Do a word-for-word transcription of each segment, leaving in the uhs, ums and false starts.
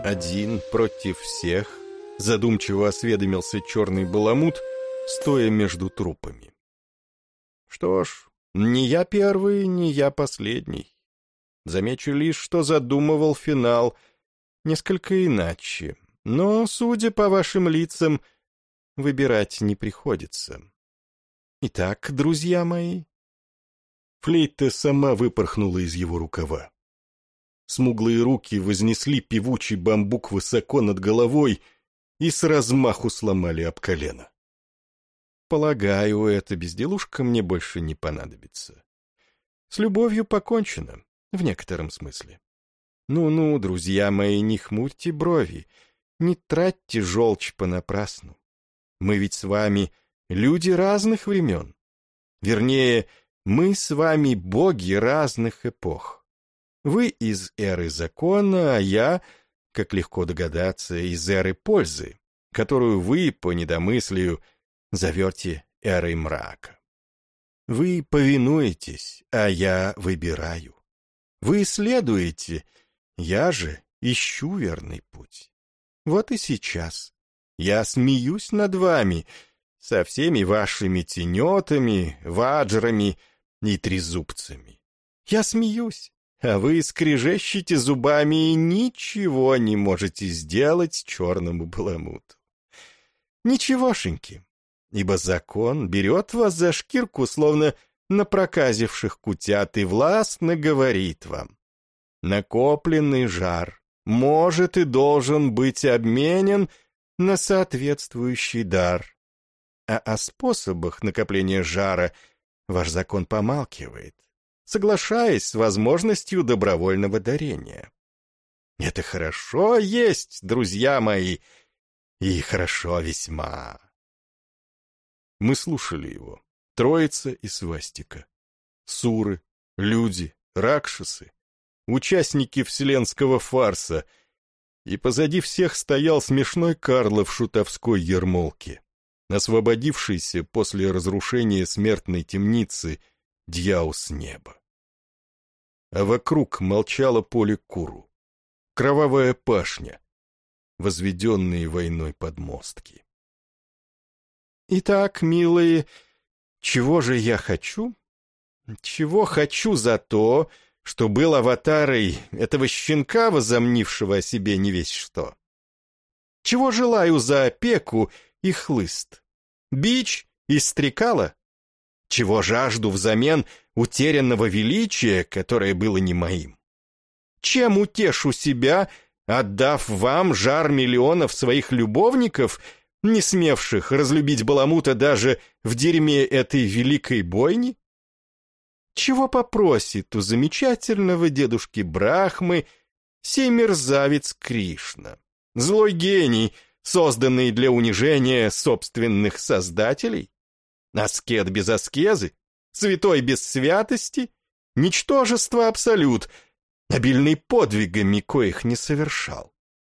Один против всех, задумчиво осведомился черный баламут, стоя между трупами. Что ж, не я первый, не я последний. Замечу лишь, что задумывал финал несколько иначе, но, судя по вашим лицам, выбирать не приходится. Итак, друзья мои. Флейта сама выпорхнула из его рукава. Смуглые руки вознесли певучий бамбук высоко над головой и с размаху сломали об колено. Полагаю, эта безделушка мне больше не понадобится. С любовью покончено, в некотором смысле. Ну-ну, друзья мои, не хмурьте брови, не тратьте желчь понапрасну. Мы ведь с вами люди разных времен. Вернее, мы с вами боги разных эпох. Вы из эры закона, а я, как легко догадаться, из эры пользы, которую вы, по недомыслию, зовете эрой мрака. Вы повинуетесь, а я выбираю. Вы следуете, я же ищу верный путь. Вот и сейчас я смеюсь над вами, со всеми вашими тенетами, ваджрами и трезубцами. Я смеюсь, а вы скрежещете зубами и ничего не можете сделать черному баламуту. Ничегошеньки, ибо закон берет вас за шкирку, словно напроказивших кутят, и властно говорит вам: накопленный жар может и должен быть обменен на соответствующий дар. А о способах накопления жара ваш закон помалкивает, соглашаясь с возможностью добровольного дарения. Это хорошо есть, друзья мои, и хорошо весьма. Мы слушали его. Троица и свастика. Суры, люди, ракшасы, участники вселенского фарса. И позади всех стоял смешной Карло в шутовской ермолке, освободившийся после разрушения смертной темницы дьяу с неба. А вокруг молчало поле Куру, кровавая пашня, возведенные войной подмостки. Итак, милые, чего же я хочу? Чего хочу за то, что был аватарой этого щенка, возомнившего о себе не весь что? Чего желаю за опеку и хлыст? Бич и стрекало? Чего жажду взамен утерянного величия, которое было не моим? Чем утешу себя, отдав вам жар миллионов своих любовников, не смевших разлюбить баламута даже в дерьме этой великой бойни? Чего попросит у замечательного дедушки Брахмы сей мерзавец Кришна, злой гений, созданный для унижения собственных создателей? Аскет без аскезы, святой без святости, ничтожество абсолют, обильный подвигами, коих не совершал.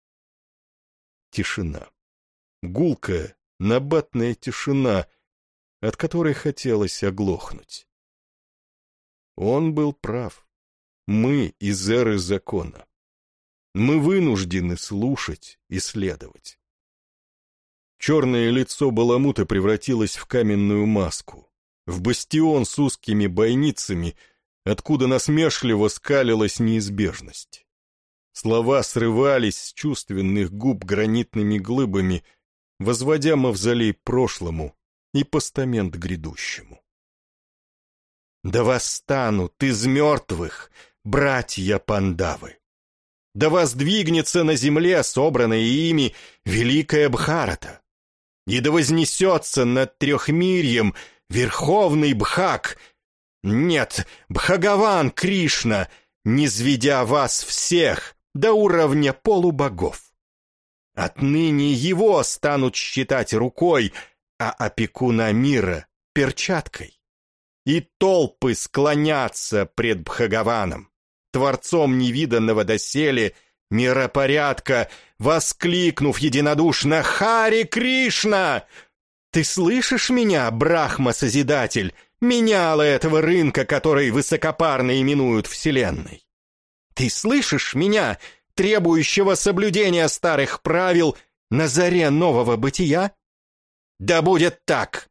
Тишина. Гулкая, набатная тишина, от которой хотелось оглохнуть. Он был прав. Мы из эры закона. Мы вынуждены слушать и следовать. Черное лицо баламута превратилось в каменную маску, в бастион с узкими бойницами, откуда насмешливо скалилась неизбежность. Слова срывались с чувственных губ гранитными глыбами, возводя мавзолей прошлому и постамент грядущему. Да восстанут из мертвых братья Пандавы! Да воздвигнется на земле, собранная ими, великая Бхарата! И да вознесется над трехмирьем верховный Бхак! Нет, Бхагаван Кришна, низведя вас всех до уровня полубогов! Отныне его станут считать рукой, а опекуна мира — перчаткой. И толпы склонятся пред Бхагаваном, творцом невиданного доселе миропорядка, воскликнув единодушно: «Хари Кришна! Ты слышишь меня, Брахма-созидатель, меняла этого рынка, который высокопарно именуют Вселенной? Ты слышишь меня, требующего соблюдения старых правил на заре нового бытия? Да будет так!»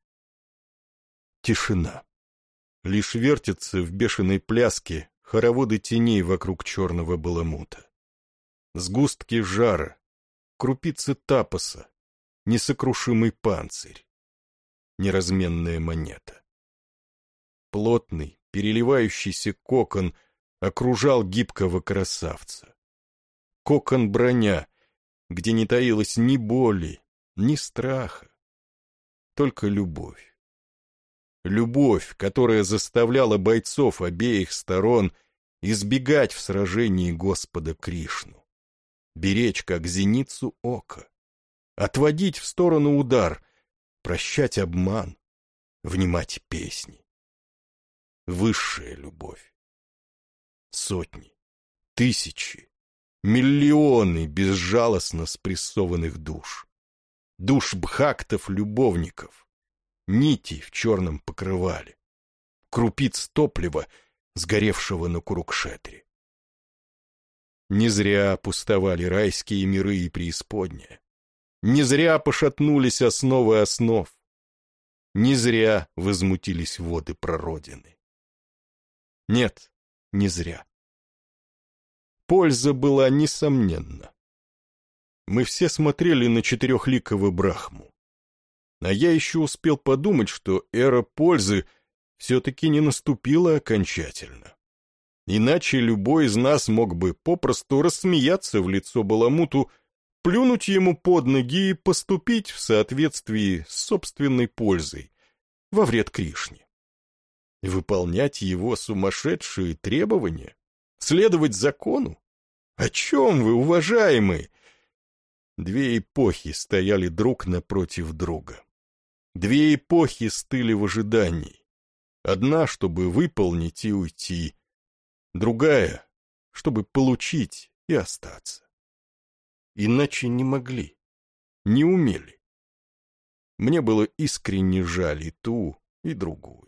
Тишина. Лишь вертятся в бешеной пляске хороводы теней вокруг черного баламута. Сгустки жара, крупицы тапоса, несокрушимый панцирь, неразменная монета. Плотный, переливающийся кокон окружал гибкого красавца. Кокон-броня, где не таилось ни боли, ни страха, только любовь. Любовь, которая заставляла бойцов обеих сторон избегать в сражении Господа Кришну, беречь как зеницу ока, отводить в сторону удар, прощать обман, внимать песни. Высшая любовь. Сотни, тысячи, миллионы безжалостно спрессованных душ. Душ бхактов-любовников, нитей в черном покрывале, крупиц топлива, сгоревшего на Курукшетре. Не зря пустовали райские миры и преисподняя. Не зря пошатнулись основы основ. Не зря возмутились воды прародины. Нет, не зря. Польза была несомненна. Мы все смотрели на четырехликого Брахму. А я еще успел подумать, что эра пользы все-таки не наступила окончательно. Иначе любой из нас мог бы попросту рассмеяться в лицо Баламуту, плюнуть ему под ноги и поступить в соответствии с собственной пользой, во вред Кришне. Выполнять его сумасшедшие требования? Следовать закону? О чем вы, уважаемые? Две эпохи стояли друг напротив друга. Две эпохи стыли в ожидании. Одна, чтобы выполнить и уйти. Другая, чтобы получить и остаться. Иначе не могли, не умели. Мне было искренне жаль и ту, и другую.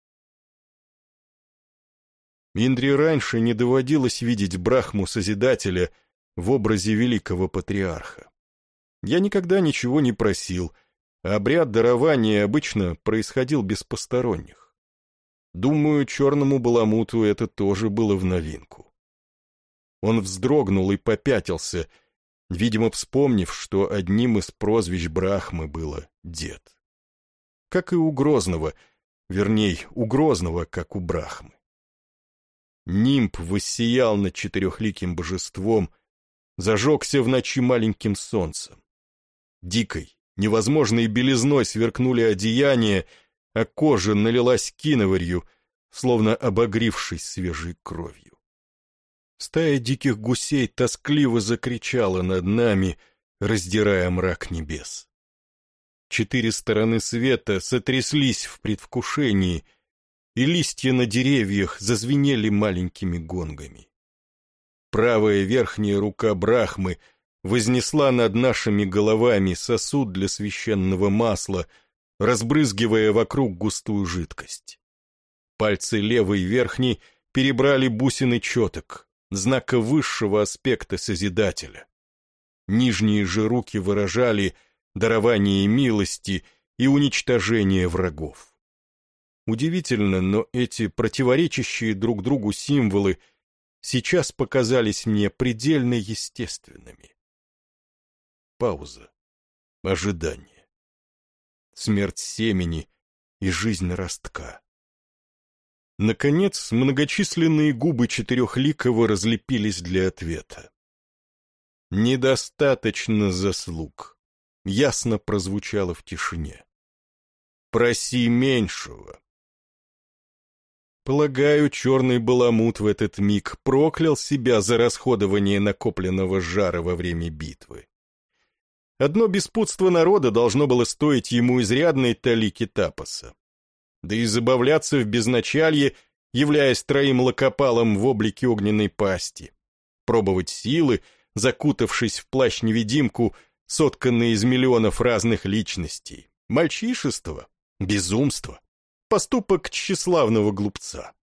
Индре раньше не доводилось видеть Брахму-созидателя в образе великого патриарха. Я никогда ничего не просил, а обряд дарования обычно происходил без посторонних. Думаю, черному Баламуту это тоже было в новинку. Он вздрогнул и попятился, видимо, вспомнив, что одним из прозвищ Брахмы было «дед». Как и у Грозного, вернее, у Грозного, как у Брахмы. Нимб воссиял над четырехликим божеством, зажегся в ночи маленьким солнцем. Дикой, невозможной белизной сверкнули одеяния, а кожа налилась киноварью, словно обогрившись свежей кровью. Стая диких гусей тоскливо закричала над нами, раздирая мрак небес. Четыре стороны света сотряслись в предвкушении, и листья на деревьях зазвенели маленькими гонгами. Правая верхняя рука Брахмы вознесла над нашими головами сосуд для священного масла, разбрызгивая вокруг густую жидкость. Пальцы левой верхней перебрали бусины четок, знака высшего аспекта Созидателя. Нижние же руки выражали дарование милости и уничтожение врагов. Удивительно, но эти противоречащие друг другу символы сейчас показались мне предельно естественными. Пауза. Ожидание. Смерть семени и жизнь ростка. Наконец, многочисленные губы четырехликого разлепились для ответа. «Недостаточно заслуг», — ясно прозвучало в тишине. «Проси меньшего». Полагаю, черный Баламут в этот миг проклял себя за расходование накопленного жара во время битвы. Одно беспутство народа должно было стоить ему изрядной талики тапоса. Да и забавляться в безначалье, являясь троим лакопалом в облике огненной пасти. Пробовать силы, закутавшись в плащ-невидимку, сотканный из миллионов разных личностей. Мальчишество, безумство. Поступок тщеславного глупца.